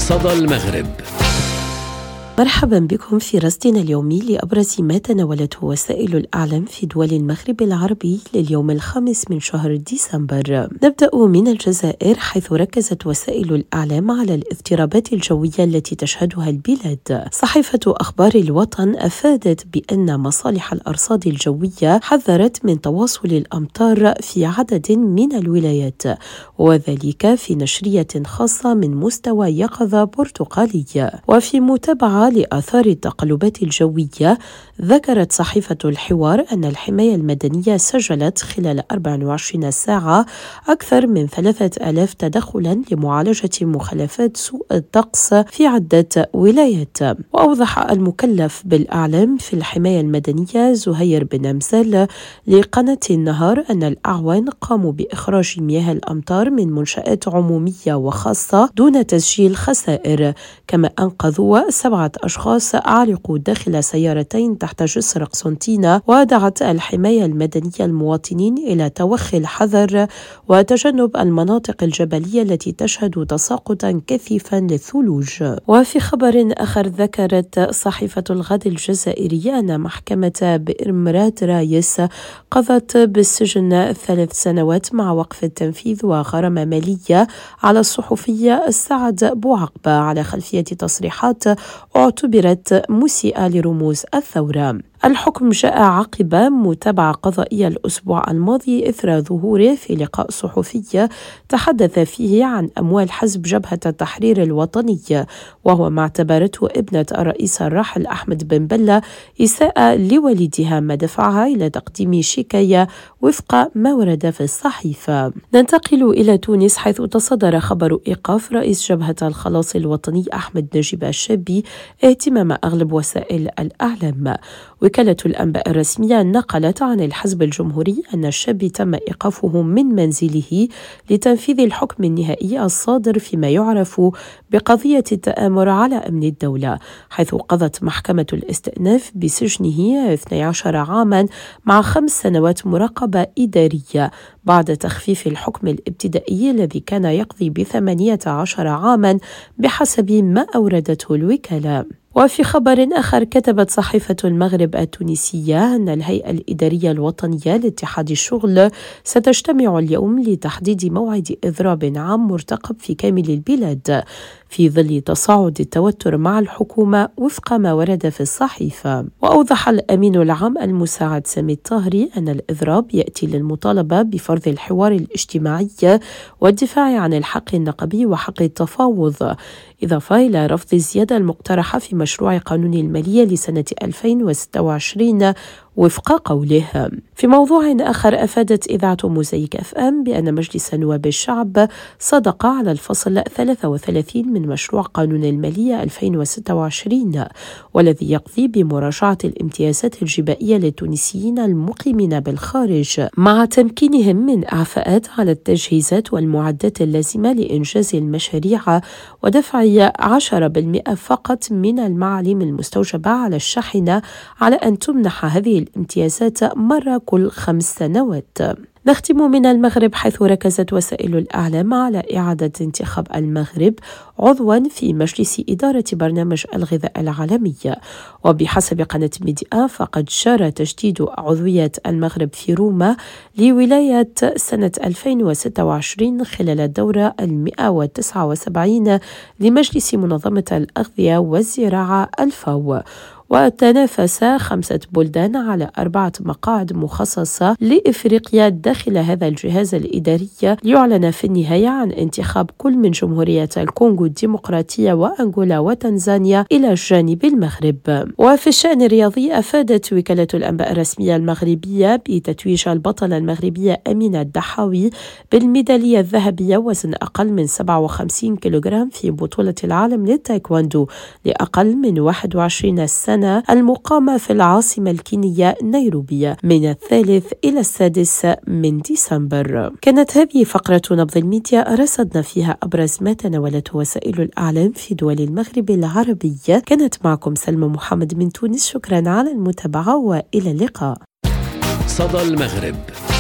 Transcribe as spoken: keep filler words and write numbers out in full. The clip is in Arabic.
صدى المغرب. مرحبا بكم في رصدنا اليومي لأبرز ما تناولته وسائل الإعلام في دول المغرب العربي لليوم الخامس من شهر ديسمبر. نبدأ من الجزائر، حيث ركزت وسائل الإعلام على الاضطرابات الجوية التي تشهدها البلاد. صحيفة أخبار الوطن أفادت بأن مصالح الأرصاد الجوية حذرت من تواصل الأمطار في عدد من الولايات، وذلك في نشرية خاصة من مستوى يقظة برتقالي. وفي متابعة لآثار التقلبات الجوية، ذكرت صحيفة الحوار أن الحماية المدنية سجلت خلال أربع وعشرين ساعة أكثر من ثلاثة آلاف تدخلا لمعالجة مخالفات سوء الطقس في عدة ولايات. وأوضح المكلف بالأعلام في الحماية المدنية زهير بن أمزال لقناة النهار أن الأعوان قاموا بإخراج مياه الأمطار من منشآت عمومية وخاصة دون تسجيل خسائر، كما أنقذوا سبعة أشخاص علقوا داخل سيارتين تحت جسر قسنطينة. ودعت الحماية المدنية المواطنين إلى توخي الحذر وتجنب المناطق الجبلية التي تشهد تساقطا كثيفا للثلوج. وفي خبر آخر، ذكرت صحيفة الغد الجزائرية أن محكمة بئر مراد رايس قضت بالسجن ثلاث سنوات مع وقف التنفيذ وغرامة مالية على الصحفية سعد بوعقبة على خلفية تصريحات اعتبرت مسيئة لرموز الثورة. الحكم جاء عقب متابعة قضائية الأسبوع الماضي إثر ظهوره في لقاء صحفي تحدث فيه عن أموال حزب جبهة التحرير الوطني، وهو ما اعتبرته ابنة الرئيس الراحل أحمد بن بلة إساءة لوالدها، ما دفعها إلى تقديم شكاية وفق ما ورد في الصحيفة. ننتقل إلى تونس، حيث تصدر خبر إيقاف رئيس جبهة الخلاص الوطني أحمد نجيب الشابي اهتمام أغلب وسائل الإعلام. وكالة الأنباء الرسمية نقلت عن الحزب الجمهوري أن الشابي تم إيقافه من منزله لتنفيذ الحكم النهائي الصادر فيما يعرف بقضية التآمر على أمن الدولة، حيث قضت محكمة الاستئناف بسجنه اثني عشر عاما مع خمس سنوات مراقبة إدارية بعد تخفيف الحكم الابتدائي الذي كان يقضي بثمانية عشر عاما بحسب ما أوردته الوكالة. وفي خبر آخر، كتبت صحيفة المغرب التونسية أن الهيئة الإدارية الوطنية لاتحاد الشغل ستجتمع اليوم لتحديد موعد إضراب عام مرتقب في كامل البلاد في ظل تصاعد التوتر مع الحكومة وفق ما ورد في الصحيفة. وأوضح الأمين العام المساعد سامي الطاهري أن الإضراب يأتي للمطالبة بفرض الحوار الاجتماعي والدفاع عن الحق النقبي وحق التفاوض، إضافة إلى رفض الزيادة المقترحة في مشروع قانون المالية لسنة ألفين وستة وعشرين وفق قوله. في موضوع آخر، أفادت إذاعة موزايك أف أم بأن مجلس نواب الشعب صدق على الفصل ثلاثة وثلاثين من مشروع قانون المالية ألفين وستة وعشرين، والذي يقضي بمراجعة الامتيازات الجبائية للتونسيين المقيمين بالخارج مع تمكينهم من إعفاءات على التجهيزات والمعدات اللازمة لإنجاز المشاريع ودفع عشرة بالمئة فقط من المعاليم المستوجبة على الشاحنة على أن تمنح هذه الامتيازات مرة كل خمس سنوات. نختم من المغرب، حيث ركزت وسائل الإعلام على إعادة انتخاب المغرب عضوا في مجلس إدارة برنامج الغذاء العالمي. وبحسب قناة ميديا، فقد جرى تجديد عضوية المغرب في روما لولاية سنة ألفين وستة وعشرين خلال الدورة المئة وتسعة وسبعين لمجلس منظمة الأغذية والزراعة الفاو. وتنافس خمسة بلدان على أربعة مقاعد مخصصة لإفريقيا داخل هذا الجهاز الإداري، ليعلن في النهاية عن انتخاب كل من جمهورية الكونغو الديمقراطية وأنغولا وتنزانيا إلى جانب المغرب. وفي الشأن الرياضي، أفادت وكالة الأنباء الرسمية المغربية بتتويج البطلة المغربية أمينة الدحاوي بالميدالية الذهبية وزن أقل من سبعة وخمسين كيلوغرام في بطولة العالم للتايكواندو لأقل من واحد وعشرين سنة المقامة في العاصمة الكينية نيروبي من الثالث إلى السادس من ديسمبر. كانت هذه فقرة نبض الميديا، رصدنا فيها أبرز ما تناولته وسائل الإعلام في دول المغرب العربي. كانت معكم سلمى محمد من تونس، شكرا على المتابعة وإلى اللقاء. صدى المغرب.